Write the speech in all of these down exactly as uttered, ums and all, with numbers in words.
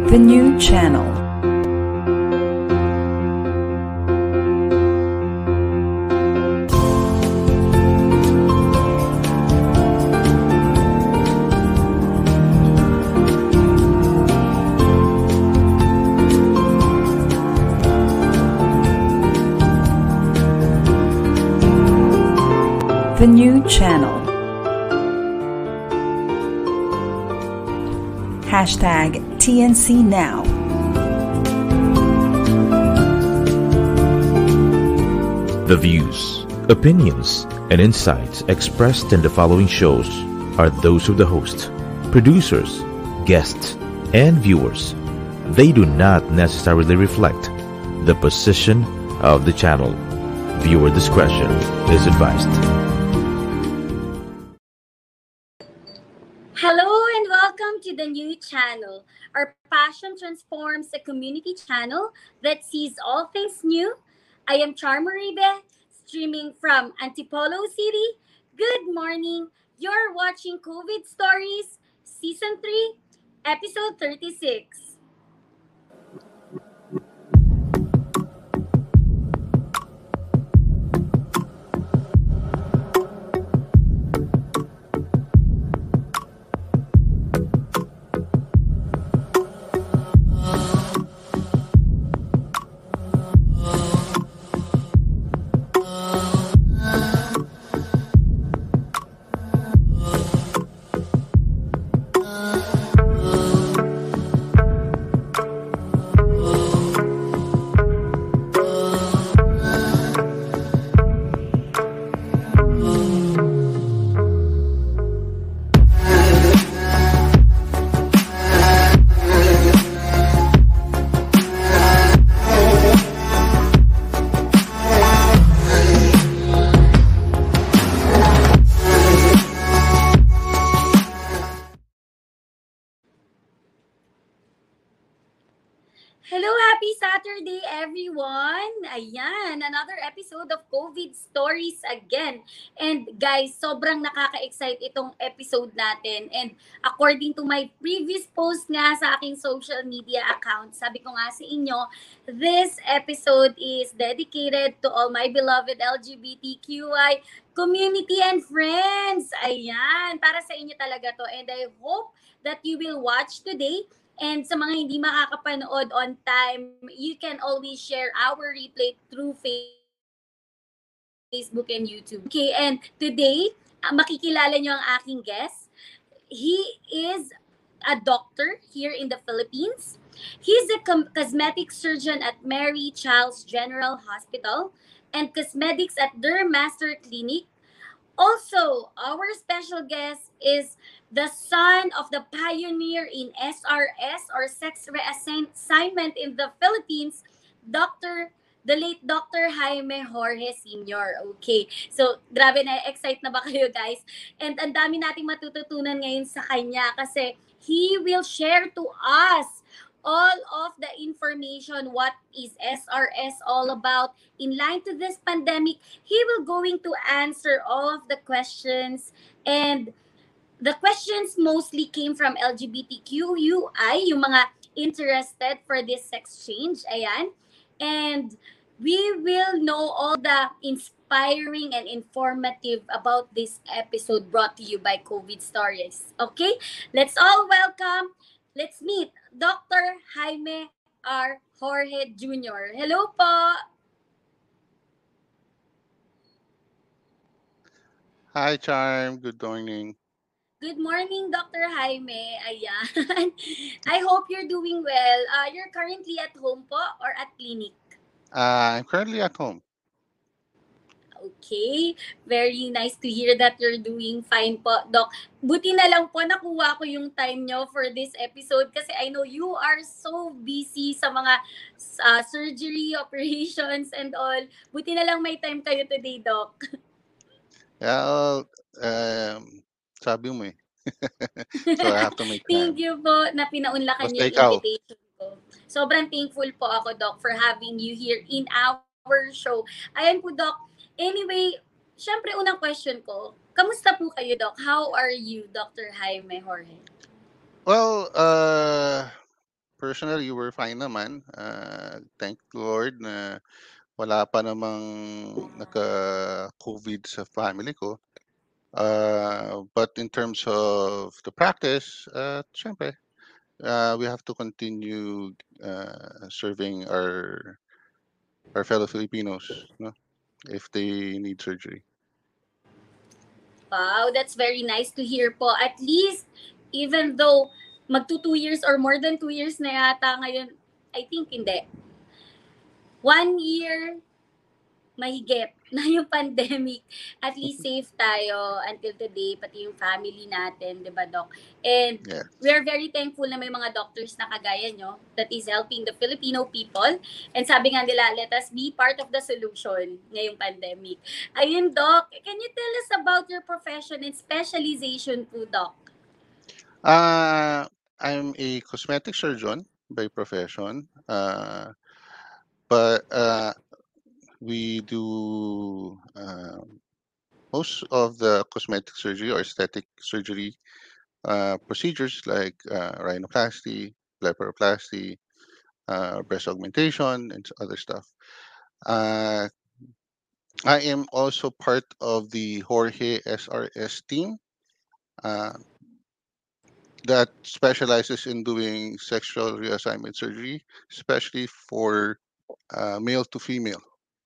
The new channel. The new channel. Hashtag T N C Now. The views, opinions, and insights expressed in the following shows are those of the host, producers, guests, and viewers. They do not necessarily reflect the position of the channel. Viewer discretion is advised. Hello and welcome to the new channel. Our passion transforms a community channel that sees all things new. I am Charma Ribe, streaming from Antipolo City. Good morning. You're watching COVID Stories, Season three, Episode thirty-six. Hello, happy Saturday everyone! Ayan, another episode of COVID Stories again. And guys, sobrang nakaka-excite itong episode natin. And according to my previous post nga sa aking social media account, sabi ko nga sa inyo, this episode is dedicated to all my beloved L G B T Q I community and friends. Ayan, para sa inyo talaga to. And I hope that you will watch today. And sa mga hindi makakapanood on time, you can always share our replay through Facebook and YouTube. Okay, and today, uh, makikilala nyo ang aking guest. He is a doctor here in the Philippines. He's a com- cosmetic surgeon at Mary Childs General Hospital and cosmetics at Dermaster Clinic. Also, our special guest is the son of the pioneer in S R S or sex reassignment in the Philippines, Doctor the late Doctor Jaime Jorge Senior Okay. So, grabe na, excite na ba kayo guys? And ang dami nating matututunan ngayon sa kanya kasi he will share to us all of the information, what is S R S all about in line to this pandemic. He will going to answer all of the questions, and the questions mostly came from L G B T Q I, yung mga interested for this sex change. Ayan. And we will know all the inspiring and informative about this episode brought to you by COVID Stories. Okay? Let's all welcome, let's meet Doctor Jaime R. Jorge Junior Hello po! Hi, Charm. Good morning. Good morning, Doctor Jaime. Ayan. I hope you're doing well. Uh, you're currently at home po or at clinic? Uh, I'm currently at home. Okay. Very nice to hear that you're doing fine po, Doc. Buti na lang po nakuha ko yung time nyo for this episode kasi I know you are so busy sa mga uh, surgery, operations, and all. Buti na lang may time kayo today, Doc. Yeah, um, sabi mo eh. So I have to make Thank time. you po na pinaunlakan Basta niyo yung ikaw. invitation ko. Sobrang thankful po ako, Doc, for having you here in our show. Ayan po, Doc. Anyway, syempre unang question ko, kamusta po kayo, Doc? How are you, Doctor Jaime Jorge? Well, uh, personally, we're fine naman. Uh, thank Lord na wala pa namang nagka-COVID sa family ko. Uh, but in terms of the practice, uh, syempre, uh, we have to continue uh, serving our our fellow Filipinos, no, if they need surgery. Wow, that's very nice to hear po. At least, even though magto two years or more than two years na yata ngayon, I think hindi. One year, mahigit na yung pandemic. At least safe tayo until today, pati yung family natin, di ba, Doc? And Yes. we are very thankful na may mga doctors na kagaya nyo that is helping the Filipino people. And sabi nga nila, let us be part of the solution ngayong pandemic. Ayun, Doc, can you tell us about your profession and specialization po, Doc? Uh, I'm a cosmetic surgeon by profession, uh, but uh, we do uh, most of the cosmetic surgery or aesthetic surgery uh, procedures like uh, rhinoplasty, blepharoplasty, uh, breast augmentation, and other stuff. Uh, I am also part of the Jorge S R S team uh, that specializes in doing sexual reassignment surgery, especially for uh, male to female.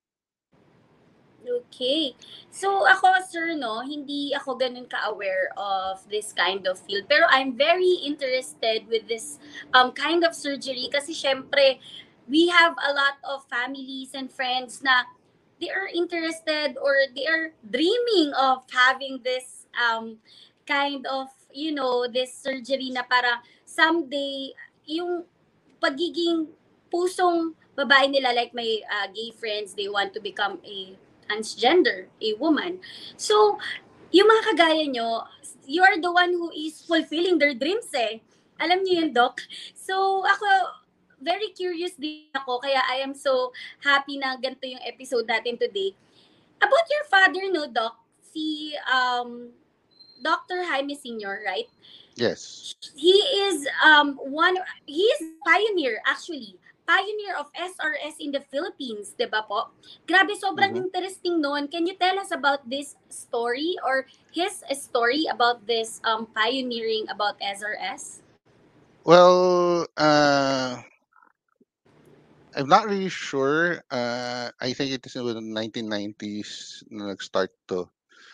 Okay. So ako, sir, no, hindi ako ganun ka-aware of this kind of field. Pero I'm very interested with this um kind of surgery kasi syempre, we have a lot of families and friends na they are interested or they are dreaming of having this um kind of, you know, this surgery na para someday yung pagiging pusong babae nila, like my uh, gay friends, they want to become a transgender, a woman. So, yung mga kagaya nyo, you are the one who is fulfilling their dreams eh. Alam niyo yun, Doc? So, ako, very curious din ako, kaya I am so happy na ganito yung episode natin today. About your father, no, Doc? Si um, Doctor Jaime Senior, right? Yes. He is um one he is pioneer actually. Pioneer of S R S in the Philippines, 'di ba po? Grabe, sobrang Mhm. interesting noon. Can you tell us about this story or his story about this um pioneering about S R S? Well, uh, I'm not really sure. Uh, I think it is in the nineteen nineties na nag-start to.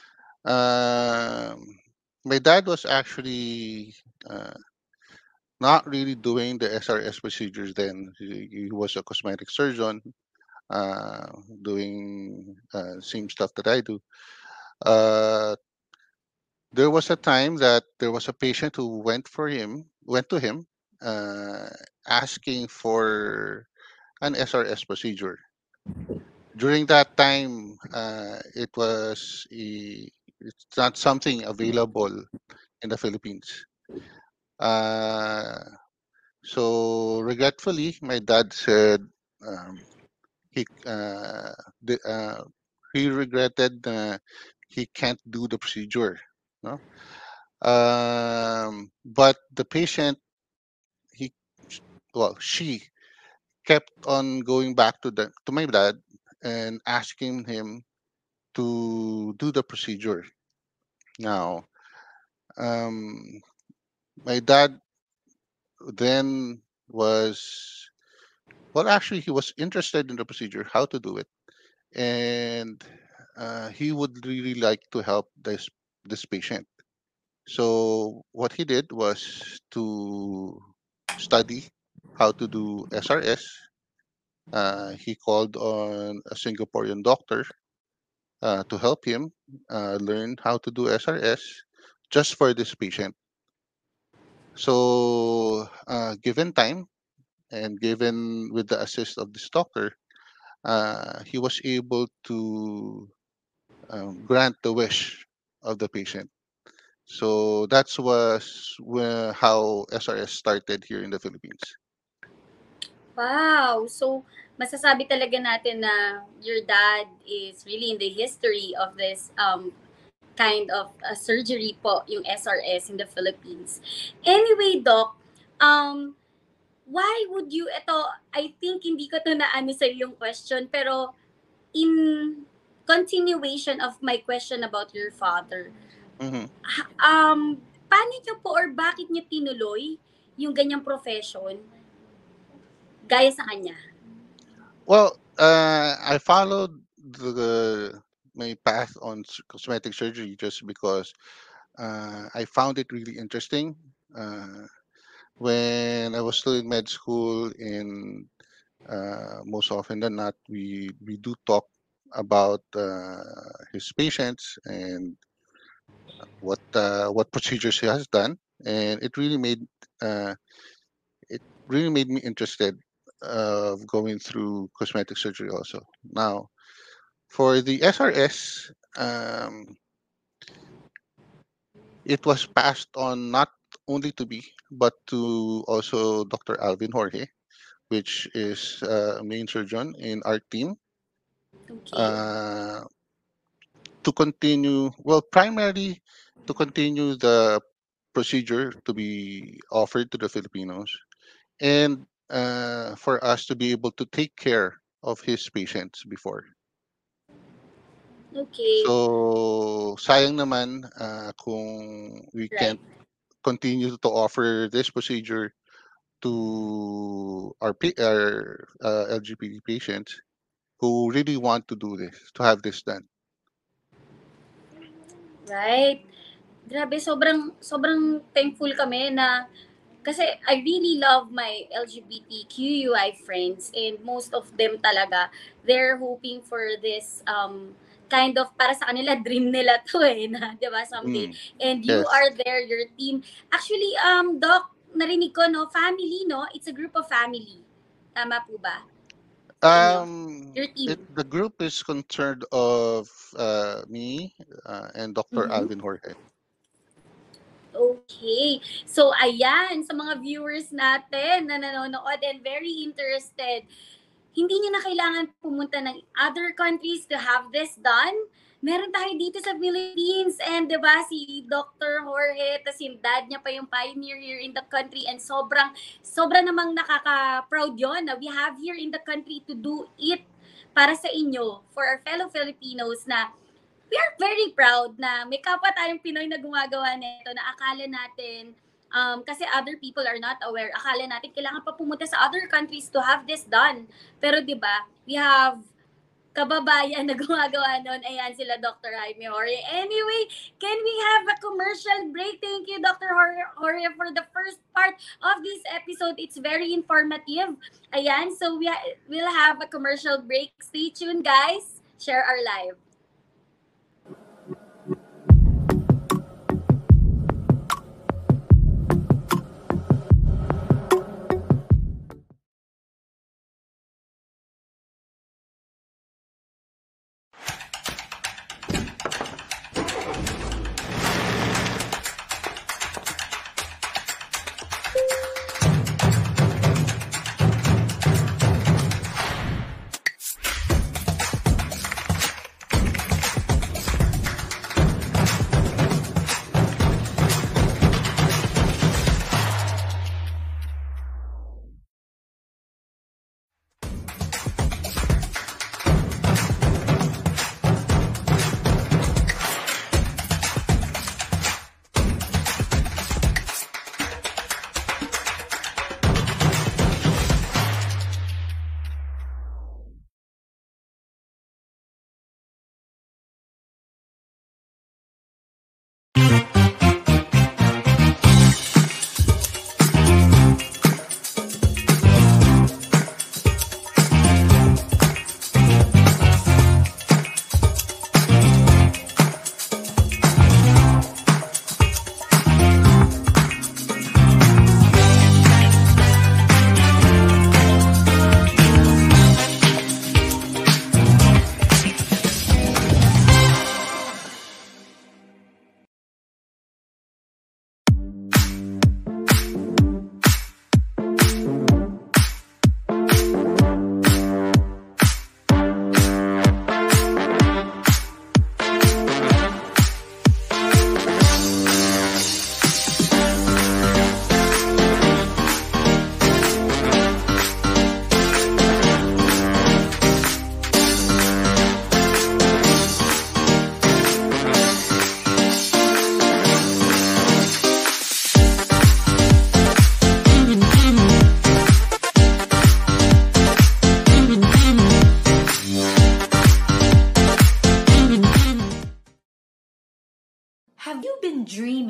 Um, my dad was actually uh, not really doing the S R S procedures then. He, he was a cosmetic surgeon, uh, doing uh, same stuff that I do. Uh, there was a time that there was a patient who went for him, went to him, uh, asking for an S R S procedure. During that time, uh, it was a, it's not something available in the Philippines. Uh, so regretfully, my dad said um, he uh, the, uh, he regretted uh, he can't do the procedure. No, um, but the patient he well she kept on going back to the to my dad and asking him to do the procedure. Now, um, my dad then was well, actually, he was interested in the procedure, how to do it, and uh, he would really like to help this this patient. So what he did was to study how to do S R S. Uh, he called on a Singaporean doctor uh, to help him uh, learn how to do S R S just for this patient. So, uh, given time and given with the assist of this doctor, uh, he was able to um, grant the wish of the patient. So that's was where, how S R S started here in the Philippines. Wow. So, masasabi talaga natin na your dad is really in the history of this um kind of uh, surgery po, yung S R S in the Philippines. Anyway, Doc, um why would you, ito, I think hindi ko to na ano sa yung question, pero in continuation of my question about your father, Mhm. ha- um, paano nyo po or bakit nyo tinuloy yung ganyang profession gaya sa kanya? Well, uh, I followed the my path on s- cosmetic surgery just because uh, I found it really interesting. Uh, when I was still in med school, in uh, most often than not, we we do talk about uh, his patients and what uh, what procedures he has done, and it really made uh, it really made me interested of going through cosmetic surgery also. Now, for the S R S, um, it was passed on not only to me but to also Doctor Alvin Jorge, which is uh, a main surgeon in our team, Okay. uh, to continue. Well, primarily to continue the procedure to be offered to the Filipinos, and uh, for us to be able to take care of his patients before. Okay. So, sayang naman uh, kung we Right. can't continue to offer this procedure to our, pa- our uh, L G B T patients who really want to do this, to have this done. Right. Grabe, sobrang, sobrang thankful kami na, kasi I really love my L G B T Q I friends, and most of them talaga, they're hoping for this um kind of, para sa kanila, dream nila to eh, na, di ba, someday. Mm, And you yes. are there, your team. Actually, um, Doc, narinig ko, no, family, no? It's a group of family. Tama po ba? Sa inyo? Um, Your it team? the group is concerned of uh, me uh, and Doctor Mhm. Alvin Jorge. Okay. So, ayan, sa mga viewers natin na nanonood and very interested, hindi nyo na kailangan pumunta ng other countries to have this done. Meron tayo dito sa Philippines, and 'di ba si Doctor Jorge, tas yung dad niya pa yung pioneer here in the country, and sobrang sobrang namang nakaka-proud yon na we have here in the country to do it para sa inyo, for our fellow Filipinos, na we are very proud na may kapwa tayong Pinoy na gumagawa nito, na akala natin, um, kasi other people are not aware, akala natin kailangan pa pumunta sa other countries to have this done. Pero 'di ba, we have kababayan na gumagawa nun. Ayan sila, Doctor Jaime Jorge. Anyway, can we have a commercial break? Thank you, Doctor Jorge, for the first part of this episode. It's very informative. Ayan, so we ha- we'll have a commercial break. Stay tuned, guys. Share our live.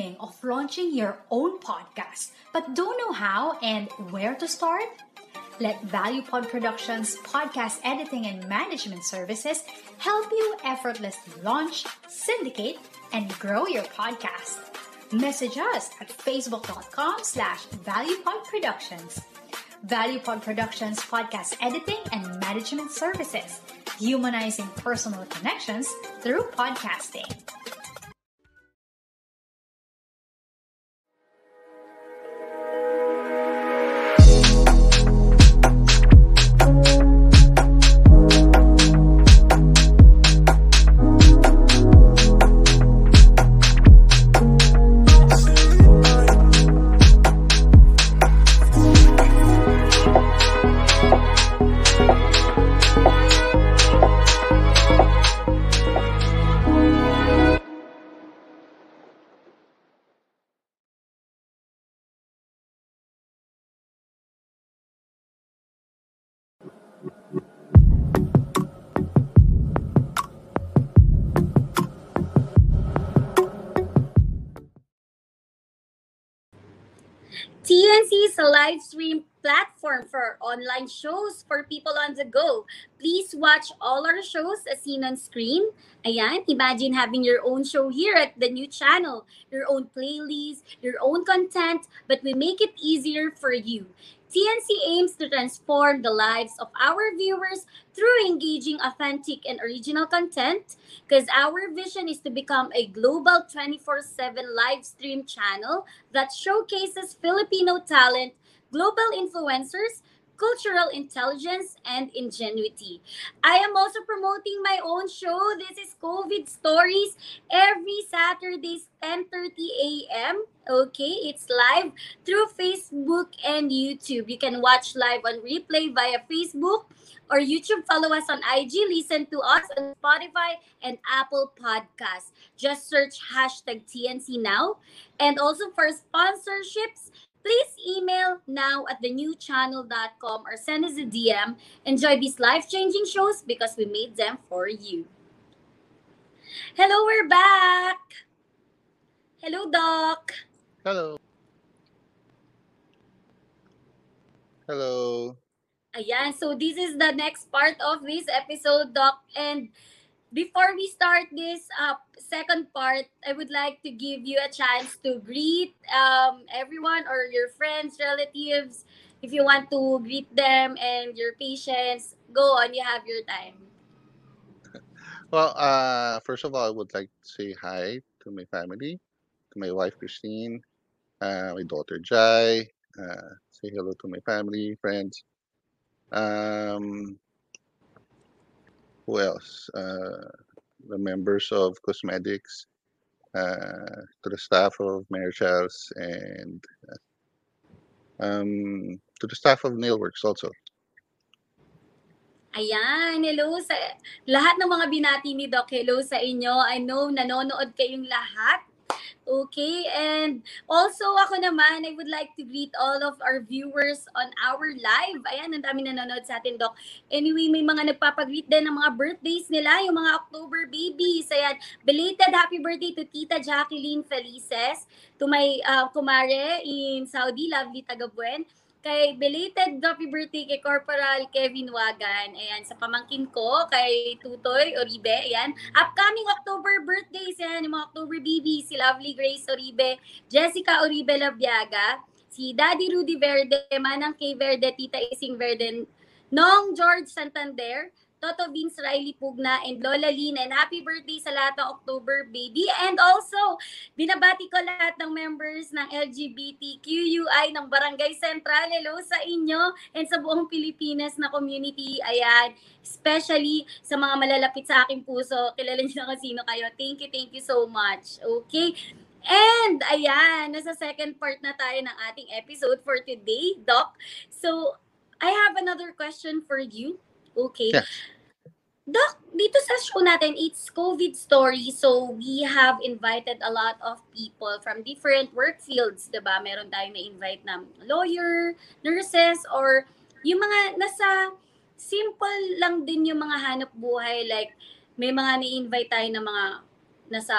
dreaming of launching your own podcast but don't know how and where to start? Let ValuePod Productions podcast editing and management services help you effortlessly launch, syndicate, and grow your podcast. Message us at facebook.com slash ValuePod Productions. ValuePod Productions podcast editing and management services, humanizing personal connections through podcasting. T N C is a live stream platform for online shows for people on the go. Please watch all our shows as seen on screen. Ayan, imagine having your own show here at the new channel, your own playlist, your own content, but we make it easier for you. T N C aims to transform the lives of our viewers through engaging, authentic, and original content because our vision is to become a global twenty-four seven live stream channel that showcases Filipino talent, global influencers, cultural intelligence, and ingenuity. I am also promoting my own show. This is COVID Stories every Saturday, ten thirty a.m. Okay, it's live through Facebook and YouTube. You can watch live on replay via Facebook or YouTube. Follow us on I G. Listen to us on Spotify and Apple Podcasts. Just search hashtag T N C now. And also for sponsorships, please email now at the new channel dot com or send us a D M. Enjoy these life-changing shows because we made them for you. Hello, we're back. Hello, Doc. Hello. Hello. Ayan, so this is the next part of this episode, Doc. And before we start this uh, second part, I would like to give you a chance to greet um, everyone or your friends, relatives. If you want to greet them and your patients, go on, you have your time. Well, uh, first of all, I would like to say hi to my family, to my wife Christine, uh, my daughter Jai. Uh, say hello to my family, friends. Um, who else? Uh, the members of Cosmetics, uh, to the staff of Mary Charles, and um, to the staff of Nailworks also. Ayan, hello sa lahat ng mga binati ni Doc. Hello sa inyo. I know nanonood kayong lahat. Okay, and also ako naman, I would like to greet all of our viewers on our live. Ayan, ang dami nanonood sa atin, Doc. Anyway, may mga nagpapagreet din ng mga birthdays nila, yung mga October babies. Ayan, belated happy birthday to Tita Jacqueline Felices, to my uh, kumare in Saudi, lovely Tagabuen. Kay belated happy birthday kay Corporal Kevin Wagan. Ayan, sa pamangkin ko, kay Tutoy Oribe. Ayan, upcoming October birthdays. Ayan, yung mga October babies. Si Lovely Grace Oribe, Jessica Oribe Labiaga, si Daddy Rudy Verde, Manang K. Verde, Tita Ising Verde, Nong George Santander, Toto Vince Riley Pugna, and Lola Lina. And happy birthday sa lahat ng October baby. And also, binabati ko lahat ng members ng L G B T Q U I ng Barangay Central. Hello sa inyo and sa buong Pilipinas na community. Ayan, especially sa mga malalapit sa aking puso. Kilala niyo na kung sino kayo. Thank you, thank you so much. Okay? And ayan, nasa second part na tayo ng ating episode for today, Doc. So, I have another question for you. Okay. Yeah. Doc, dito sa show natin, it's COVID Story. So, we have invited a lot of people from different work fields, diba? Meron tayong na-invite na lawyer, nurses, or yung mga nasa simple lang din yung mga hanap buhay. Like, may mga na-invite tayo na mga nasa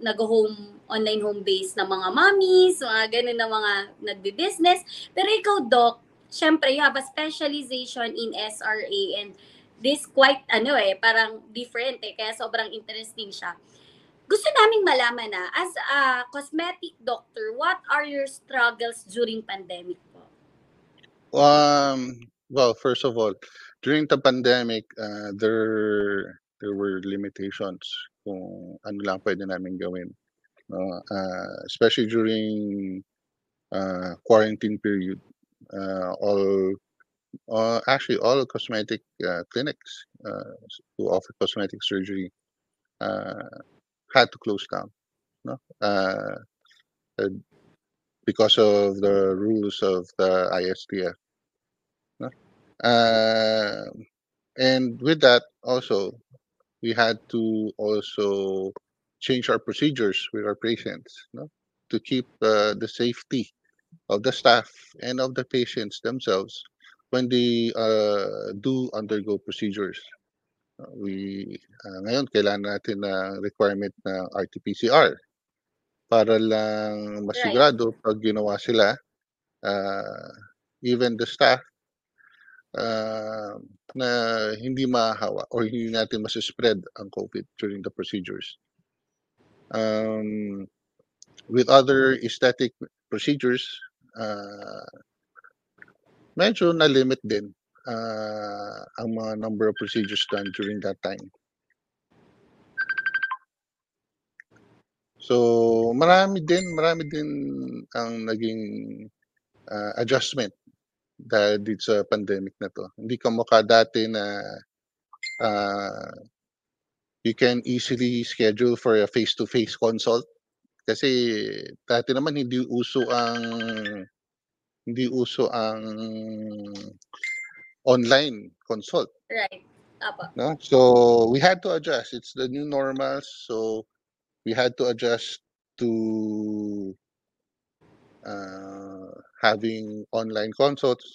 nag-home, online home base na mga mommies, mga ganun na mga nagbe-business. Pero ikaw, Doc, syempre, you have a specialization in S R A and this quite, ano eh, parang different eh, kaya sobrang interesting siya. Gusto naming malaman na, as a cosmetic doctor, what are your struggles during pandemic po? Um, well, first of all, during the pandemic, uh, there there were limitations kung ano lang pwede namin gawin. No? Uh, especially during uh, quarantine period. Uh, all uh, actually all cosmetic uh, clinics uh, who offer cosmetic surgery uh, had to close down. No? Uh, uh, because of the rules of the I S T F. No? Uh, and with that also, we had to also change our procedures with our patients, no? To keep uh, the safety of the staff and of the patients themselves when they uh, do undergo procedures. Uh, we uh, ngayon kailangan natin na requirement na R T P C R para lang masigurado pag ginawa sila, uh, even the staff, uh, na hindi mahahawa or hindi natin masispread ang COVID during the procedures. Um, with other aesthetic procedures, uh, medyo na-limit din uh, ang mga number of procedures done during that time. So, marami din, marami din ang naging uh, adjustment dahil dito sa pandemic na to. Hindi ka mukha dati na uh, you can easily schedule for a face-to-face consult. Kasi dati naman hindi uso ang hindi uso ang online consult. Right. Apo. No? So we had to adjust. It's the new normal. So we had to adjust to uh, having online consults.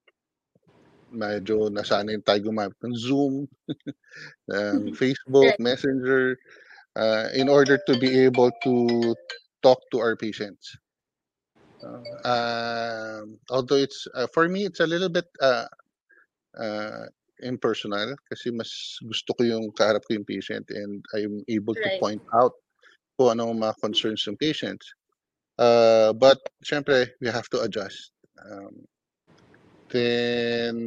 Medyo nasanay tayo gumamit ng Zoom, ng Facebook, Right. Messenger, uh, in order to be able to talk to our patients. Uh, uh, although it's uh, for me, it's a little bit uh, uh, impersonal kasi mas gusto ko yung kaharap ko yung patient and I'm able to Right. point out kung ano ang mga concerns ng patients. Uh, but syempre, we have to adjust. Um, then,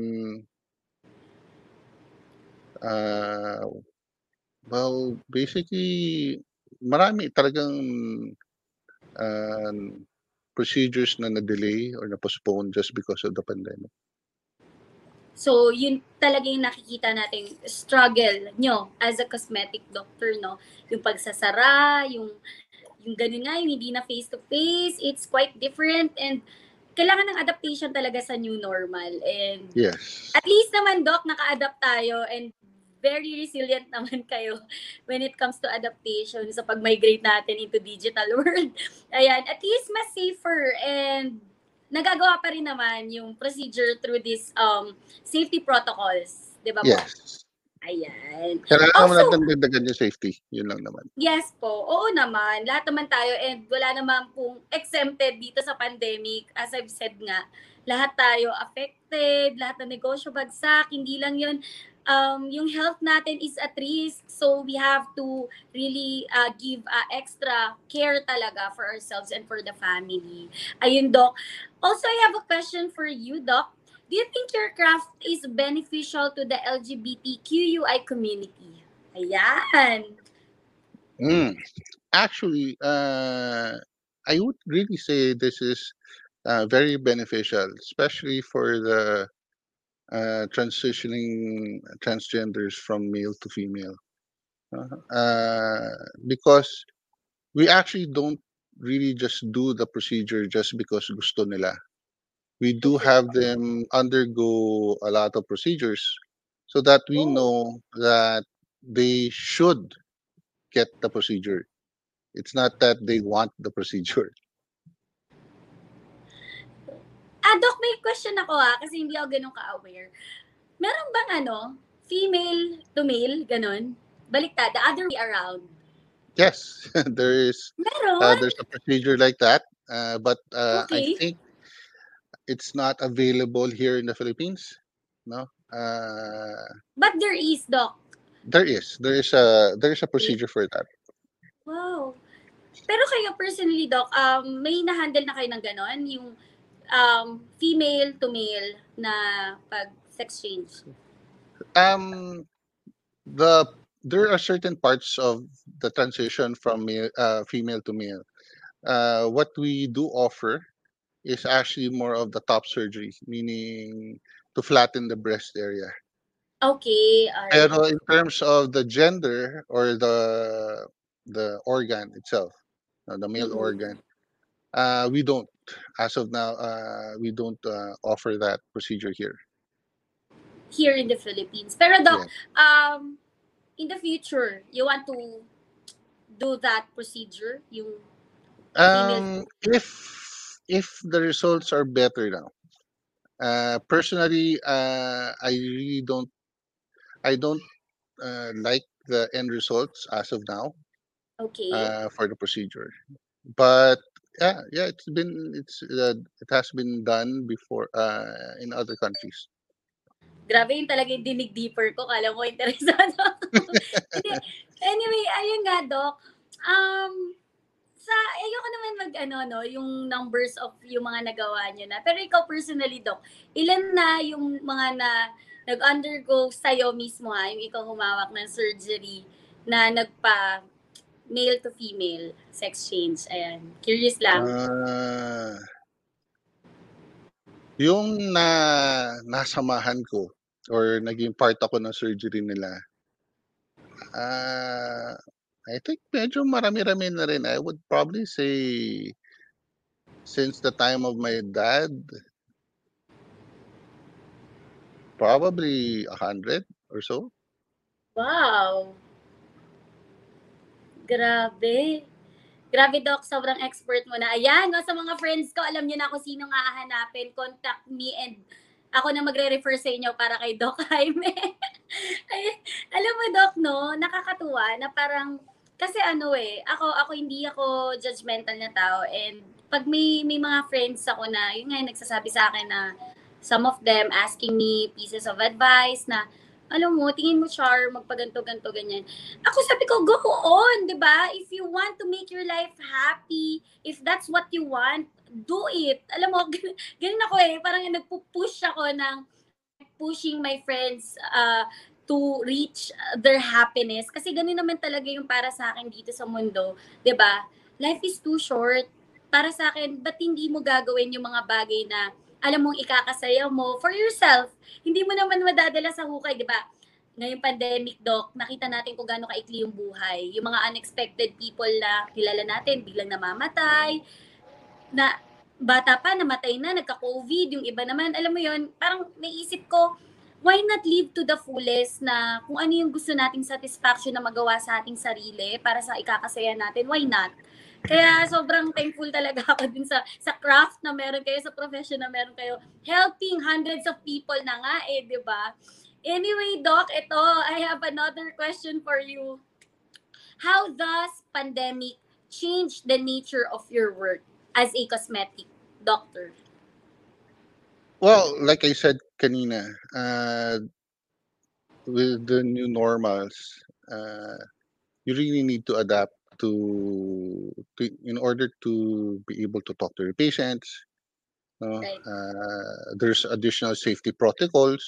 uh, well, basically, marami talagang uh, procedures na na-delay or na-postpone just because of the pandemic. So, yun talaga yung nakikita nating struggle nyo as a cosmetic doctor, no? Yung pagsasara, yung, yung ganun nga, yung hindi na face-to-face, it's quite different and kailangan ng adaptation talaga sa new normal. And Yes. at least naman, Doc, naka-adapt tayo and very resilient naman kayo when it comes to adaptation sa pag-migrate natin into digital world. Ayan, at least mas safer and nagagawa pa rin naman yung procedure through these um, safety protocols. Di ba po? Yes. Ayan. Kailangan mo Also, natin dagdagan yung safety. Yun lang naman. yes po. Oo naman. Lahat naman tayo and wala naman pong exempted dito sa pandemic. As I've said nga, lahat tayo affected, lahat ng negosyo bagsak, hindi lang yun. Um, yung health natin is at risk. So we have to really uh, give uh, extra care talaga for ourselves and for the family. Ayun, Doc. Also, I have a question for you, Doc. Do you think your craft is beneficial to the L G B T Q U I community? Ayan. Mm. Actually, uh, I would really say this is uh, very beneficial, especially for the uh, transitioning transgenders from male to female. Uh, uh, because we actually don't really just do the procedure just because gusto nila. We do have them undergo a lot of procedures so that we Oh. know that they should get the procedure. It's not that they want the procedure. Ah, Doc, may question ako ah, kasi hindi ako ganun ka-aware. Meron bang ano, female to male, ganun? Baliktad, the other way around. Yes, there is. Uh, Meron? there's a procedure like that, uh, but uh, I Okay. think it's not available here in the Philippines. No, uh, But there is, Doc. there is. There is a there is a Okay. procedure for that. Wow. Pero kayo personally, Doc, um, may na-handle na kayo ng ganon? Yung um, female to male na pag-sex change? Um, the there are certain parts of the transition from male, uh, female to male. Uh, what we do offer is actually more of the top surgery, meaning to flatten the breast area. Okay, alright. Pero in terms of the gender or the the organ itself, uh, the male Mm-mm. organ, uh, we don't. As of now, uh, we don't uh, offer that procedure here. Here in the Philippines. Pero Doc, Yeah. um, in the future, you want to do that procedure? Yung female? Um, if if the results are better now, uh, personally, uh, I really don't. I don't uh, like the end results as of now Okay. uh, for the procedure. But yeah, yeah, it's been it's uh, it has been done before uh, in other countries. Grabe yung talaga yung dinig deeper ko. Kala mo interesado ako. Hindi. Anyway, ayun nga, Doc. Um, sa, ayoko naman mag, ano, no, yung numbers of yung mga nagawa nyo na. Pero ikaw personally, Doc, ilan na yung mga na nag-undergo sa'yo mismo, ha? Yung ikaw humawak ng surgery na nagpa male to female sex change. Ayan. Curious lang. Uh, yung na nasamahan ko or naging part ako ng surgery nila, uh, I think medyo marami-rami na rin. I would probably say since the time of my dad, probably a hundred or so. Wow. Grabe. Grabe, Doc. Sobrang expert mo na. Ayan, no, sa mga friends ko, alam niyo na kung sino nga hahanapin. Contact me and ako na magre-refer sa inyo para kay Doc Jaime. Ay, alam mo, Doc, no, nakakatuwa na parang, kasi ano eh, ako, ako hindi ako judgmental na tao and pag may, may mga friends ako na, yun nga, nagsasabi sa akin na some of them asking me pieces of advice na, alam mo, tingin mo, Char, magpaganto, ganto, ganyan. Ako sabi ko, go on, di ba? If you want to make your life happy, if that's what you want, do it. Alam mo, ganun ako eh. Parang nagpo-push ako ng pushing my friends uh, to reach their happiness. Kasi ganun naman talaga yung para sa akin dito sa mundo. Di ba? Life is too short. Para sa akin, ba't hindi mo gagawin yung mga bagay na alam mong ikakasaya mo for yourself? Hindi mo naman madadala sa hukay, di ba? Ngayong pandemic, Doc, nakita natin kung gaano kaikli yung buhay. Yung mga unexpected people na kilala natin, biglang namamatay, na bata pa, namatay na, nagka-COVID, yung iba naman, alam mo yon, parang naisip ko, why not live to the fullest na kung ano yung gusto nating satisfaction na magawa sa ating sarili para sa ikakasaya natin, why not? Kaya sobrang thankful talaga ako din sa sa craft na meron kayo, sa profession na meron kayo, helping hundreds of people na nga eh, di ba? Anyway, Doc, ito, I have another question for you. How does pandemic change the nature of your work as a cosmetic doctor? Well, like I said kanina, uh, with the new normals, uh, you really need to adapt to, to in order to be able to talk to your patients. No? Right. Uh, there's additional safety protocols.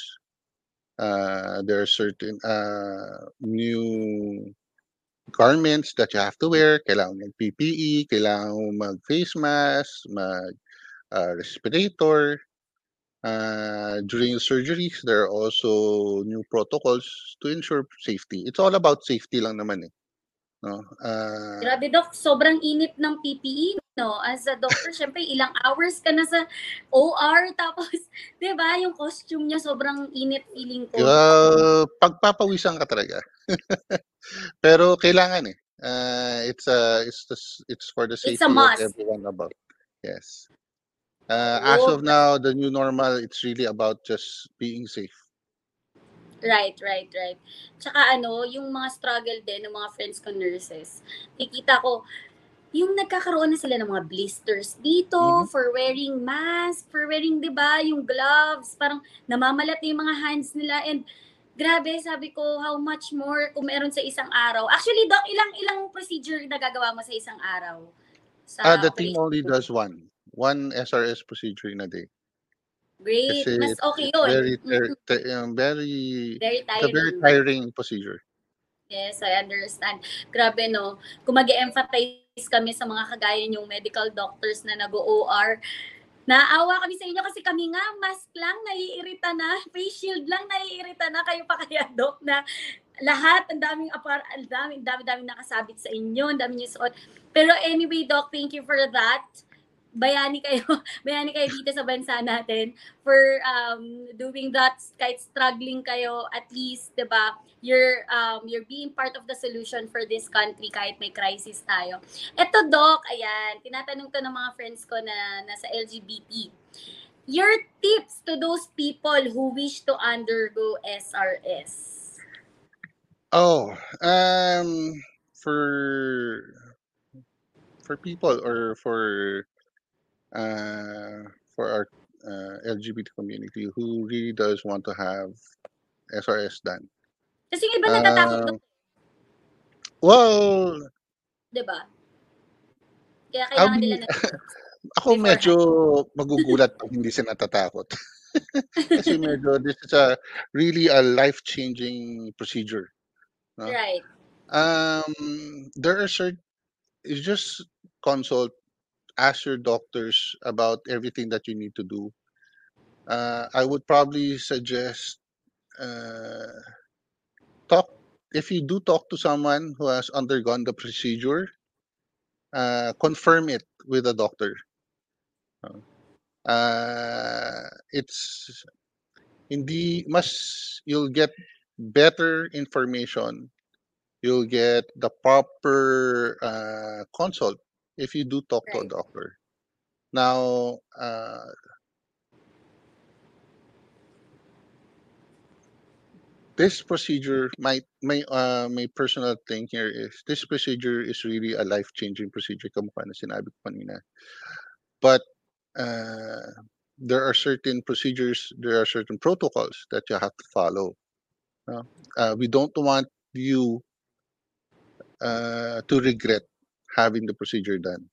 Uh, there are certain uh, new garments that you have to wear. Kailangan mag P P E, kailangan mo mag face mask, mag uh, respirator. Uh, during surgeries, there are also new protocols to ensure safety. It's all about safety lang naman eh. No? Uh, Grabe, Doc, sobrang init ng P P E, no? As a doctor, syempre, ilang hours ka na sa O R, tapos, di ba, yung costume niya, sobrang init feeling ko. uh, pagpapawisan ka talaga. Pero kailangan eh. Uh, it's uh, it's just, it's for the It's a safety of must. everyone above. Yes. Uh, as Oh, of now, the new normal, it's really about just being safe. Right, right, right. Tsaka ano, yung mga struggle din ng mga friends ko nurses. Nakikita ko, yung nagkakaroon na sila ng mga blisters dito Mhm. for wearing mask, for wearing, 'di ba, yung gloves, parang namamalat na yung mga hands nila and grabe, sabi ko, how much more kung meron sa isang araw. Actually, Doc, ilang ilang procedure na gagawa mo sa isang araw Uh, sa the team operation only room? does one. One S R S procedure in a day. Great. Kasi Mas it's, okay it's yun. very, ter- Mm, te- um, very, very it's a very tiring. tiring procedure. Yes, I understand. Grabe, no? Kung mag-emphasize kami sa mga kagaya yung medical doctors na nag-O R, naawa kami sa inyo kasi kami nga, mask lang, naiirita na, face shield lang, naiirita na, kayo pa kaya, Doc, na lahat, ang daming apar, ang daming, daming, daming nakasabit sa inyo, ang daming yung suot. Pero anyway, Doc, thank you for that. Bayani kayo, bayani kayo dito sa bansa natin for um, doing that, kahit struggling kayo, at least, 'di ba? You're um, you're being part of the solution for this country kahit may crisis tayo. Eto, Doc, ayan, tinatanong to ng mga friends ko na nasa L G B T. Your tips to those people who wish to undergo S R S. Oh, um, for for people or for uh for our uh, L G B T community who really does want to have S R S done. Kasi yung iba natatakot, Uh, Doc, well, 'di ba? Kaya I'll kailangan nila be, na ako medyo beforehand. magugulat pag hindi sila natatakot. Kasi medyo this is a really a life-changing procedure. No? Right. Um, there are certain, you just consult, ask your doctors about everything that you need to do. Uh, I would probably suggest uh, talk, if you do talk to someone who has undergone the procedure, uh, confirm it with a doctor. Uh, it's hindi mas you'll get better information, you'll get the proper uh, consult if you do talk to a Right. doctor. Now, uh, this procedure, my my uh, my personal thing here is this procedure is really a life changing procedure, kamukha na sinabi ko kanina. But uh, there are certain procedures, there are certain protocols that you have to follow. No? Uh, we don't want you uh, to regret having the procedure done.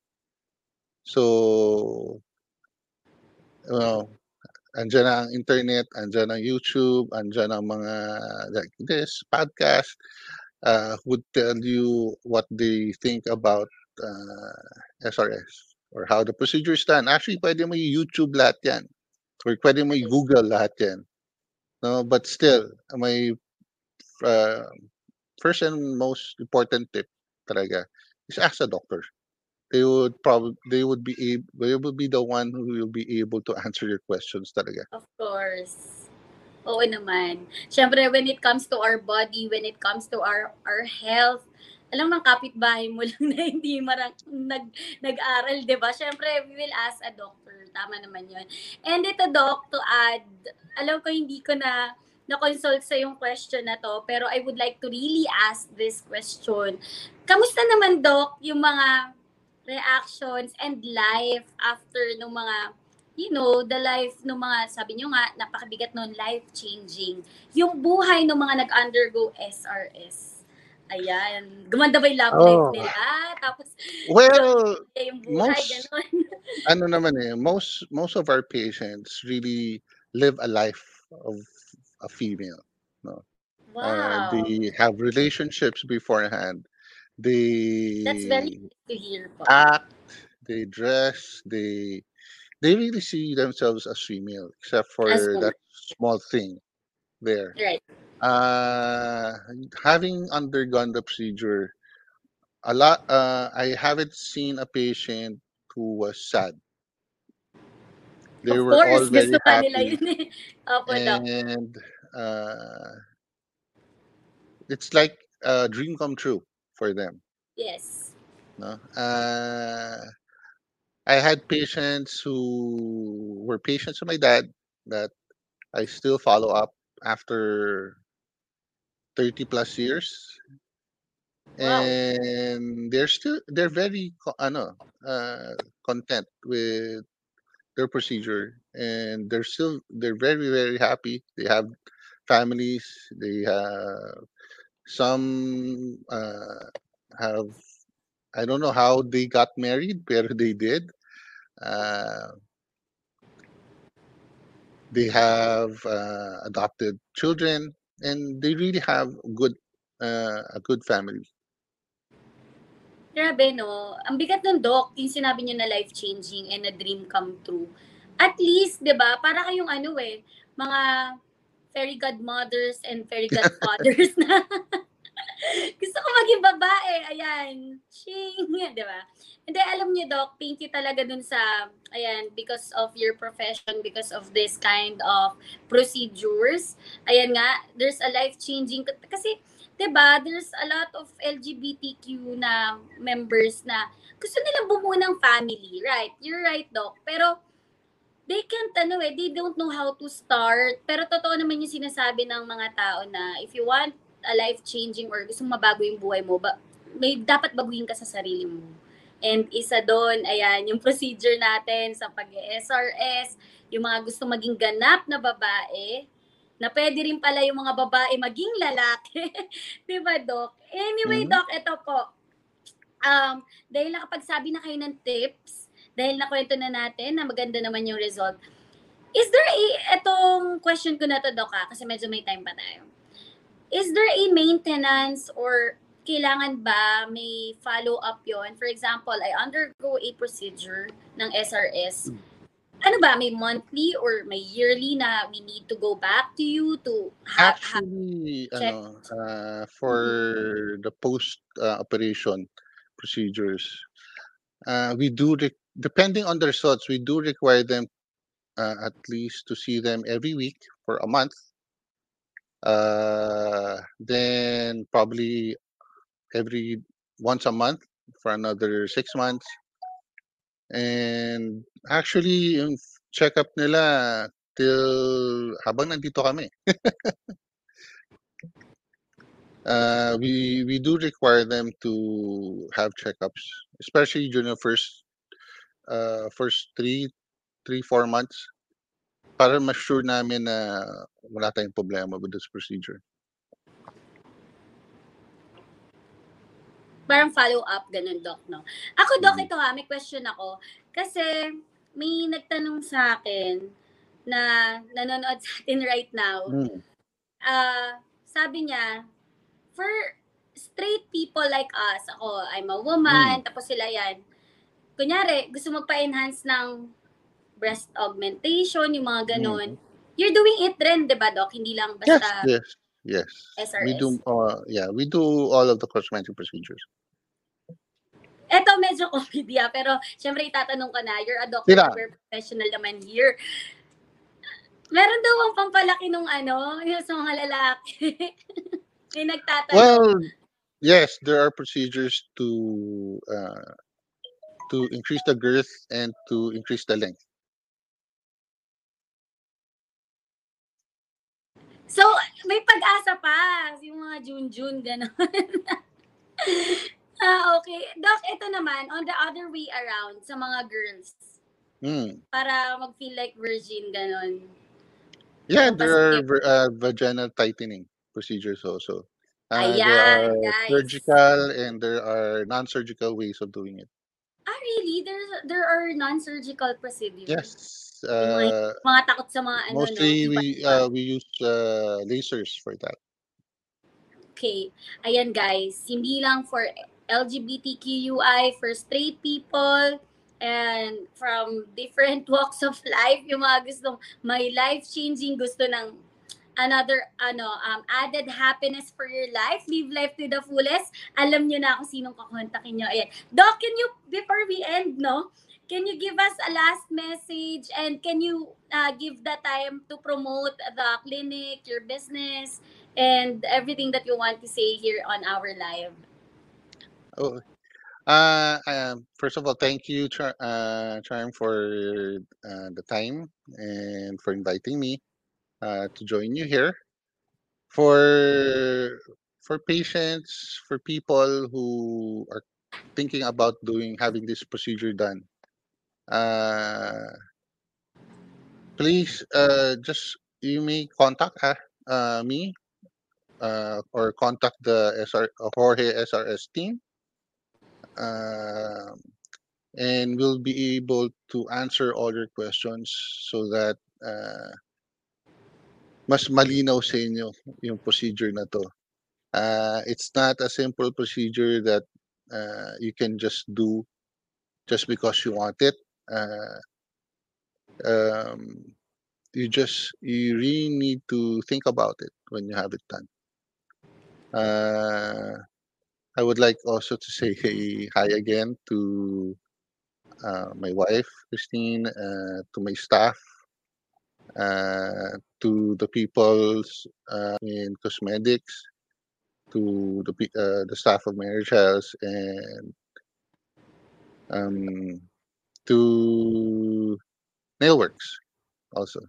So, uh, andyan na ang internet, andyan ang YouTube, andyan ang mga like this podcast uh, would tell you what they think about uh, S R S or how the procedure is done. Actually, pwede mo i-YouTube lahat yan or pwede mo i-Google lahat yan. No, but still, may uh, first and most important tip talaga is ask a doctor. They would probably they would be able they will be the one who will be able to answer your questions talaga. Of course. Oo naman. Siyempre, when it comes to our body, when it comes to our our health, alam ng kapitbahay mo lang na hindi marang, nag, nag-aral, di ba? Siyempre, we will ask a doctor. Tama naman yon. And ito, Doc, to add, alam ko hindi ko na na-consult sa yung question na to, pero I would like to really ask this question. Kamusta naman, Doc, yung mga reactions and life after nung mga you know, the life ng mga, sabi nyo nga, napakabigat nun, life-changing. Yung buhay ng mga nag-undergo S R S. Ayan. Gumanda ba yung love life Oh, nila? Tapos, well, yung buhay, most gano'n. ano naman eh, most most of our patients really live a life of a female. No, uh, Wow. they have relationships beforehand. That's very They nice to hear po. act, they dress, they they really see themselves as female, except As for woman. that small thing there. Right. Uh, having undergone the procedure, a lot. Uh, I haven't seen a patient who was sad. They Of were all course, gusto very nga nila happy, yun eh. Opo, Doc. and uh, it's like a dream come true for them. Yes. No? Uh, I had patients who were patients of my dad that I still follow up after thirty plus years, Wow. and they're still they're very co- ano uh, content with their procedure, and they're still they're very very happy. They have families. They have some uh, have I don't know how they got married, but they did. Uh, they have uh, adopted children, and they really have good uh, a good family. Grabe, no? Ang bigat ng doc, yung sinabi niyo na life-changing and a dream come true. At least, di ba, para kayong ano eh, mga fairy godmothers and fairy godfathers na gusto ko maging babae. Ayan. Ching. Di ba? Hindi, alam niyo, Doc, thank you talaga dun sa, ayan, because of your profession, because of this kind of procedures. Ayan nga, there's a life-changing, kasi, di ba, there's a lot of L G B T Q na members na gusto nilang bumuo ng family, right? You're right, Doc. Pero, they can't, ano eh, they don't know how to start. Pero totoo naman yung sinasabi ng mga tao na if you want a life-changing or gusto mabago yung buhay mo, ba, may dapat baguhin ka sa sarili mo. And isa doon, ayan, yung procedure natin sa pag-S R S, yung mga gusto maging ganap na babae, na pwede rin pala yung mga babae maging lalaki. Diba, Doc? Anyway, Mhm. Doc, ito po. Um, dahil nakapagsabi na kayo ng tips, dahil nakwento na natin na maganda naman yung result, is there a, etong question ko na to, Doc, ha, kasi medyo may time pa tayo. Is there a maintenance or kailangan ba may follow-up yon? For example, I undergo a procedure ng S R S. Ano ba, may monthly or may yearly na we need to go back to you to have, have Actually, check? ano, uh, for the post uh, operation procedures, uh, we do re- depending on the results, we do require them uh, at least to see them every week for a month. Uh, then probably every once a month for another six months. And actually, yung check-up nila till habang nandito kami. Uh, we we do require them to have checkups, especially during the first uh, first three three four months, para ma-sure namin na wala tayong problema with this procedure. Parang follow-up, ganun, Doc, no? Ako, Doc, Mhm. ito ha, may question ako. Kasi may nagtanong sa akin na nanonood sa atin right now. Mm. Ah, sabi niya, for straight people like us, ako, I'm a woman, Mm. tapos sila yan. Kunyari, gusto magpa-enhance ng breast augmentation, yung mga ganon. You're doing it rin, di ba, Doc? Hindi lang Yes, basta yes, yes. S R We S. do, uh, yeah, we do all of the cosmetic procedures. Eto, medyo comedy ah, pero syempre itatanong ko na, you're a doctor, Sila. we're professional naman here. Meron daw ang pampalaki nung ano, yung sa mga lalaki. May nagtatanong. Well, yes, there are procedures to uh, to increase the girth and to increase the length. So, may pag-asa pa. Yung mga June-June, gano'n. Ah, okay. Doc, ito naman, on the other way around, sa mga girls, Mm. para mag-feel like virgin, gano'n. Yeah, Yung there are pasikip. v- uh, vaginal tightening procedures also. Uh, there Ayan, are guys. surgical and there are non-surgical ways of doing it. Ah, really? There's, there are non-surgical procedures? Yes. Yung mga, Uh, mga takot sa mga ano, no? mostly we Iba-iba. uh, we use uh, lasers for that. Okay. Ayan, guys. Hindi lang for L G B T Q I, for straight people, and from different walks of life, yung mga gustong may life-changing, gusto ng another, ano, um, added happiness for your life, live life to the fullest. Alam nyo na kung sinong kakontakin nyo. Ayan. Doc, can you, before we end, no, can you give us a last message and can you uh, give the time to promote the clinic, your business, and everything that you want to say here on our live? Oh, uh, um, first of all, thank you, Char- uh, Charm, for uh, the time and for inviting me uh, to join you here. for for patients, for people who are thinking about doing having this procedure done, uh, please uh, just you may contact uh, uh, me uh, or contact the S R uh, Jorge S R S team, uh, and we'll be able to answer all your questions so that uh, mas malinaw sa inyo yung procedure na to. Uh, it's not a simple procedure that uh, you can just do just because you want it. Uh, um, you just you really need to think about it when you have it done. Uh, I would like also to say hi again to uh, my wife Christine, uh, to my staff, uh, to the people uh, in cosmetics, to the pe- uh, the staff of Marriage Health, and um, to Nailworks also.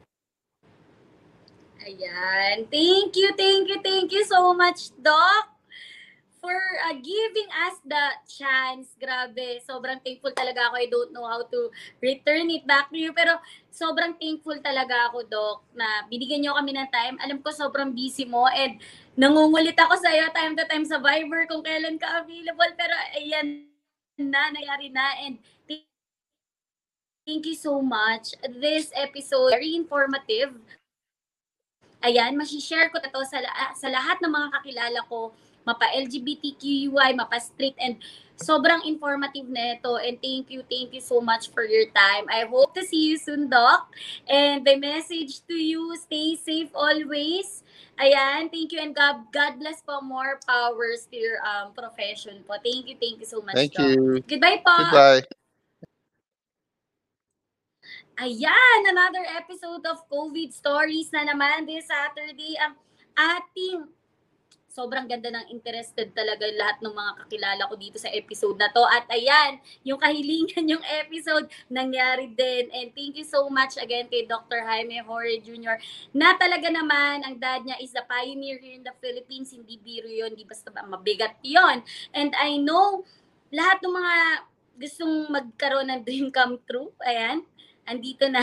Ayan. Thank you, thank you, thank you so much, Doc, for uh, giving us the chance. Grabe, sobrang thankful talaga ako. I don't know how to return it back to you. Pero sobrang thankful talaga ako, Doc, na binigyan niyo kami ng time. Alam ko sobrang busy mo and nangungulit ako sa iyo time to time sa Viber kung kailan ka available. Pero ayan na, nangyari na. And thank you so much. This episode, very informative. Ayan, masishare ko na to sa, sa lahat ng mga kakilala ko, mapa-L G B T Q I, mapa-street, and sobrang informative na ito. And thank you, thank you so much for your time. I hope to see you soon, Doc. And my message to you, stay safe always. Ayan, thank you, and God, God bless po, more powers to your um, profession po. Thank you, thank you so much, Thank Doc. you. Goodbye po. Goodbye. Ayan, another episode of COVID Stories na naman this Saturday. Ang ating sobrang ganda ng interested talaga lahat ng mga kakilala ko dito sa episode na to. At ayan, yung kahilingan yung episode, nangyari din. And thank you so much again kay Doctor Jaime Jorge Junior na talaga naman, ang dad niya is the pioneer here in the Philippines. Hindi biro yun, di basta mabigat yun. And I know, lahat ng mga gustong magkaroon ng dream come true, ayan, andito na.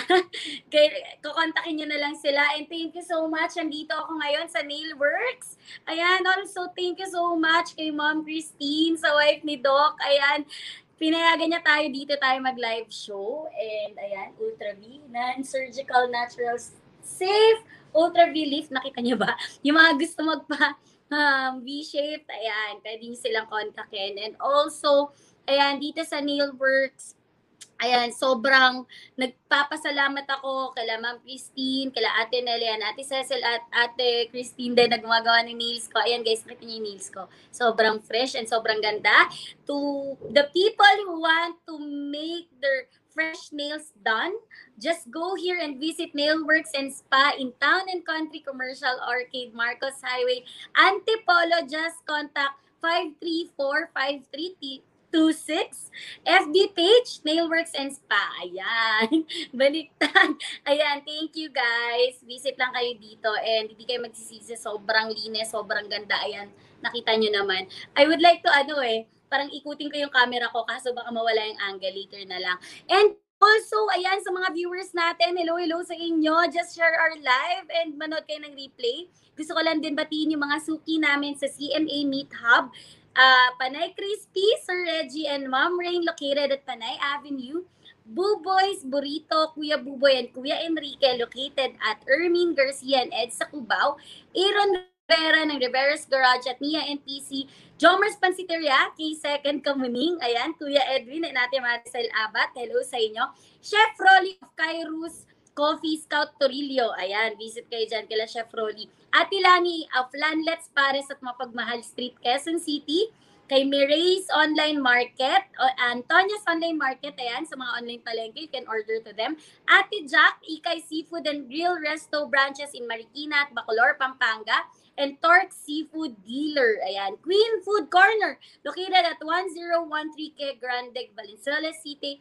Kukontakin nyo na lang sila. And thank you so much. Andito ako ngayon sa Nailworks. Ayan, also thank you so much kay Mom Christine, sa wife ni Doc. Ayan, pinayagan niya tayo dito tayo mag-live show. And ayan, Ultra V, non-surgical, natural, safe, Ultra V lift. Nakita niyo ba? Yung mga gusto magpa um, V-shaped, ayan, pwede niyo silang kontakin. And also, ayan, dito sa Nailworks, ayan, sobrang nagpapasalamat ako kay Ma'am Christine, kay Ate Nelly, Ate Cecil, at Ate Christine din na gumagawa ng nails ko. Ayan guys, nakita niyo yung nails ko. Sobrang fresh and sobrang ganda. To the people who want to make their fresh nails done, just go here and visit Nailworks and Spa in Town and Country Commercial Arcade, Marcos Highway, Antipolo. Just contact five three four five three two six. F B page, Nailworks and Spa. Ayan. Baliktad. Ayan, thank you guys. Visit lang kayo dito and hindi kayo magsisisi. Sobrang linis, sobrang ganda. Ayan, nakita nyo naman. I would like to, ano eh, parang ikutin ko yung camera ko kaso baka mawala yung angle. Later na lang. And also, ayan, sa mga viewers natin, hello, hello sa inyo. Just share our live and manood kayo ng replay. Gusto ko lang din batiin yung mga suki namin sa C M A Meat Hub. Uh, Panay Crispy, Sir Reggie, and Mom Rain located at Panay Avenue. Buboy's Burrito, Kuya Buboy and Kuya Enrique located at Ermin Garcia and Ed sa Cubao. Aaron Rivera ng Rivera's Garage at Nia N P C. Jomers Pansiteria, kay Second Kamuning. Ayan, Kuya Edwin at Ate Maricel Abat. Hello sa inyo. Chef Rolly of Kairos Coffee Scout Torillo. Ayan, visit kayo dyan kila Chef Rolly. Ate Lani of Lanlets Pares at Mapagmahal Street, Quezon City. Kay Miray's Online Market, o Antonia's Online Market, ayan, sa mga online palengke, you can order to them. Ate Jack, Ikay Seafood and Grill Resto branches in Marikina at Bacolor, Pampanga. And Torque Seafood Dealer, ayan. Queen Food Corner, located at one zero one three K Grande, Valenzuela City.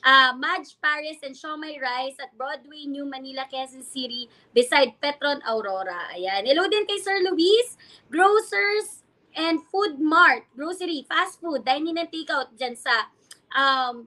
uh, Madge Paris and Shomai Rice at Broadway, New Manila, Quezon City, beside Petron Aurora. Ayan. Hello din kay Sir Luis, Grocers and Food Mart, grocery, fast food, dining and takeout dyan sa um,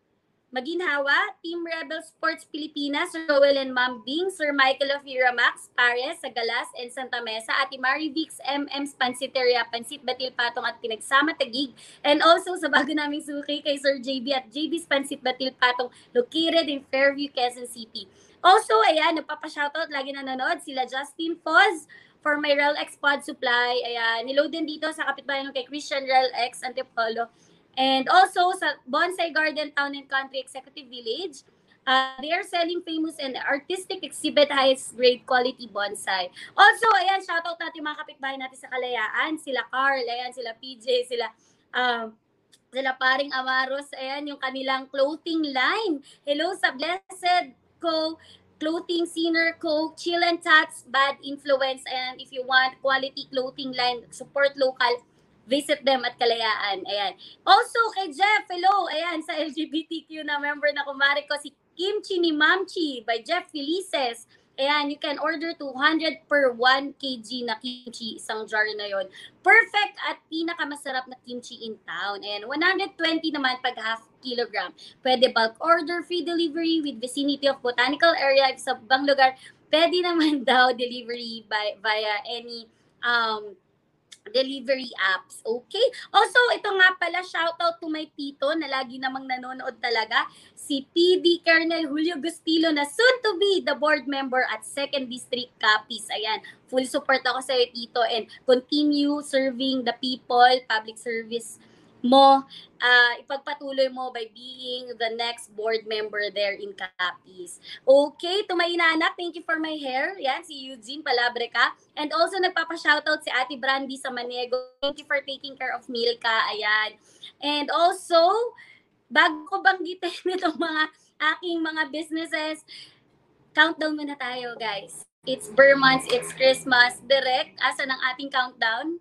Maginhawa, Team Rebel Sports Pilipinas, Sir Joel and Ma'am Bing, Sir Michael of Iramax, Pares, Sagalas, and Santa Mesa, Ate Mari Vix, M M's Pansiteria, Pansit Batil Patong at Pinagsama Tagig, and also sa bago naming suki kay Sir J B at J B's Pansit Batil Patong, located in Fairview, Quezon City. Also, ayan, nagpapa-shoutout, lagi nanonood, sila Justin Foz, for my Rel X Pod Supply, ayan, niload din dito sa kapitbahay kay Christian Rel X Antipolo. And also sa Bonsai Garden Town and Country Executive Village, uh, they are selling famous and artistic exhibit highest grade quality bonsai. Also, ayan, shoutout natin mga kapitbahay natin sa Kalayaan, sila Carl, ayan, sila P J, sila um, sila paring Amaros, ayan, yung kanilang clothing line. Hello sa Blessed Co. Clothing, Sinner Co. Chill and Tats, Bad Influence, and if you want quality clothing line, support local, visit them at Kalayaan. Ayan. Also, kay Jeff, hello. Ayan, sa L G B T Q na member na kumari ko, si Kimchi ni Mamchi by Jeff Felices. Ayan, you can order two hundred per one kilogram na kimchi, isang jar na yon. Perfect at pinakamasarap na kimchi in town. Ayan, one hundred twenty naman pag half kilogram. Pwede bulk order, free delivery with vicinity of botanical area. If sa bang lugar, pwede naman daw delivery by via any um delivery apps. Okay? Also, ito nga pala, shoutout to my tito na lagi namang nanonood talaga, si P D Colonel Julio Gustilo na soon to be the board member at second District Capiz. Ayan, full support ako sa iyo, tito, and continue serving the people, public service mo, uh, ipagpatuloy mo by being the next board member there in Capiz. Okay, to my inaanak, thank you for my hair. Yan, si Eugene, palabre ka. And also, nagpapa-shoutout si Ate Brandy sa Maniego. Thank you for taking care of Milka. Ayan. And also, bago ko banggitin itong mga aking mga businesses, countdown muna tayo, guys. It's Burr months, it's Christmas. Direct, asa ng ating countdown?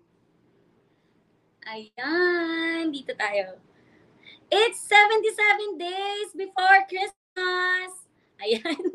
Ayan, dito tayo. It's seventy-seven days before Christmas. Ayan.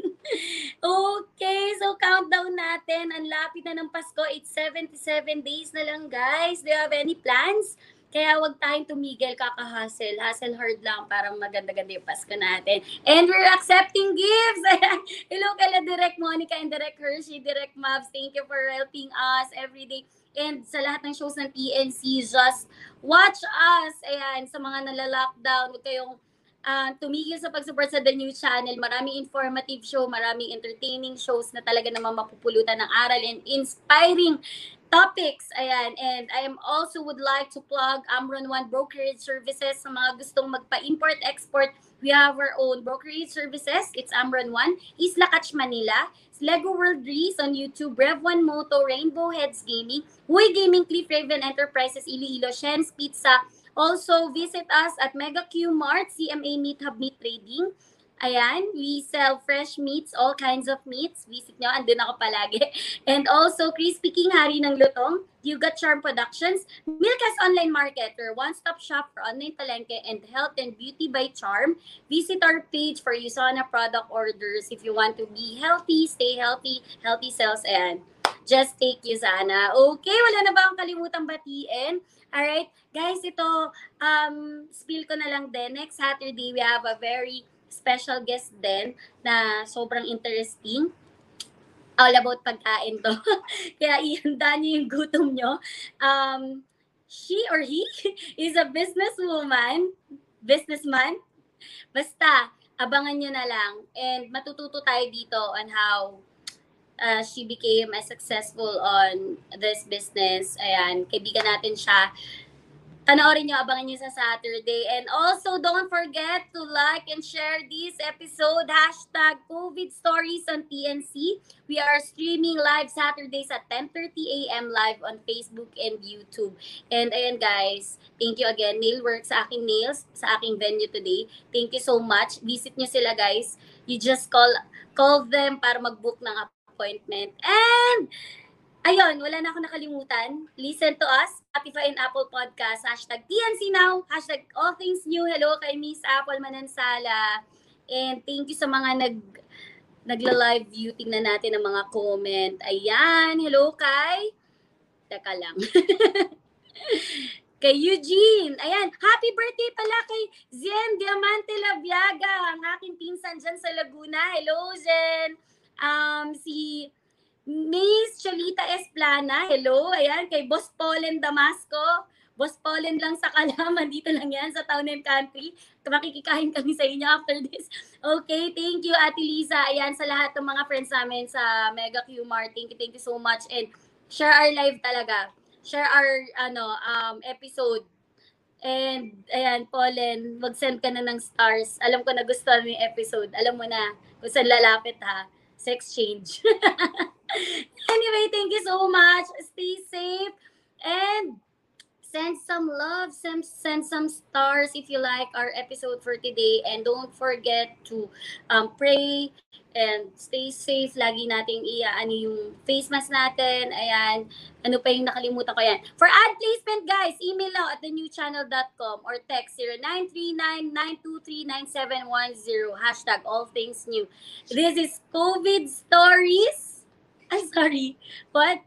Okay, so countdown natin. Ang lapit na ng Pasko. It's seventy-seven days na lang, guys. Do you have any plans? Kaya wag tayong tumigil, kaka-hustle. Hustle hard lang para maganda-ganda yung Pasko natin. And we're accepting gifts. Ayan. Hello kala Direct Monica and Direct Hershey, Direct Mavs. Thank you for helping us every day. And sa lahat ng shows ng T N C, just watch us. Ayan, sa mga nala-lockdown, huwag kayong uh, tumigil sa pag-support sa The New Channel. Maraming informative show, maraming entertaining shows na talaga naman mapupulutan ng aral and inspiring topics. Ayan, and I am also would like to plug Amron One Brokerage Services sa mga gustong magpa-import-export. We have our own brokerage services. It's Amron One, Isla Catch, Manila, Lego World Grease on YouTube, Rev One Moto, Rainbow Heads Gaming, Huy Gaming, Cliff Raven Enterprises, Iloilo, Shen's Pizza. Also, visit us at Mega Q Mart, C M A Meat Hub Meat Trading. Ayan, we sell fresh meats, all kinds of meats. Visit nyo, andun ako palagi. And also, Crispy King, Hari ng Lutong, Yuga Charm Productions, Milka's Online Market, your one-stop shop for online palengke and health and beauty by Charm. Visit our page for Usana product orders if you want to be healthy, stay healthy, healthy cells, and just take Usana. Okay, wala na ba akong kalimutang batiin? Alright, guys, ito, um, spill ko na lang din. Next Saturday, we have a very special guest din na sobrang interesting. All about pagkain to. Kaya ihanda niyo yung gutom nyo. Um, she or he is a businesswoman, businessman. Basta, abangan nyo na lang. And matututo tayo dito on how uh, she became as successful on this business. Ayan, kaibigan natin siya. Panoorin nyo, abangan nyo sa Saturday. And also, don't forget to like and share this episode. Hashtag COVID Stories on T N C. We are streaming live Saturdays at ten thirty a.m. live on Facebook and YouTube. And ayan guys, thank you again. Nailworks sa aking nails, sa aking venue today. Thank you so much. Visit nyo sila guys. You just call call them para mag-book ng appointment. And ayun, wala na ako nakalimutan. Listen to us, Spotify and Apple Podcast, hashtag T N C Now, hashtag All Things New. Hello kay Miss Apple Manansala. And thank you sa mga nag nagla-live view. Tingnan natin ang mga comment. Ayan, hello kay... Teka lang. Kay Eugene. Ayan, happy birthday pala kay Zen Diamante Labiaga, ang aking pinsan dyan sa Laguna. Hello, Zen. Um, si Miss Cholita Esplana. Hello. Ayan, kay Boss Polen Damasco. Boss Polen lang sa Kalaman. Dito lang yan sa Town and Country. Makikikain kami sa inyo after this. Okay, thank you, Ate Lisa. Ayan, sa lahat ng mga friends namin sa Mega Q Mart. Thank you, thank you so much. And share our live talaga. Share our ano um episode. And ayan, Polen, mag-send ka na ng stars. Alam ko na gusto mo yung episode. Alam mo na kung saan lalapit ha. Sex change. Anyway, thank you so much. Stay safe and send some love, send, send some stars if you like our episode for today. And don't forget to um, pray and stay safe. Lagi nating i-ano yung face mask natin. Ayan. Ano pa yung nakalimutan ko yan. For ad placement, guys, email now at the new channel dot com or text zero nine three nine, nine two three, nine seven one zero. Hashtag all things new. This is COVID stories. I'm sorry. What?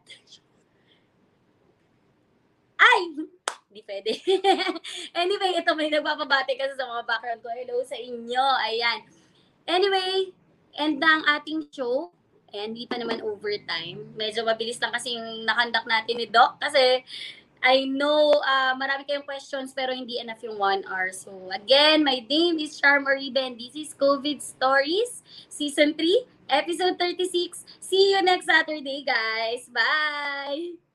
Ay! Hindi pwede. Anyway, ito may nagpapabati kasi sa mga background ko. Hello sa inyo. Ayan. Anyway, end na ang ating show. And di pa naman overtime. Medyo mabilis lang kasi yung nakandak natin ni Doc. Kasi I know uh, marami kayong questions pero hindi enough yung one hour. So again, my name is Charm Oribe and this is COVID Stories Season three, Episode thirty-six. See you next Saturday, guys. Bye!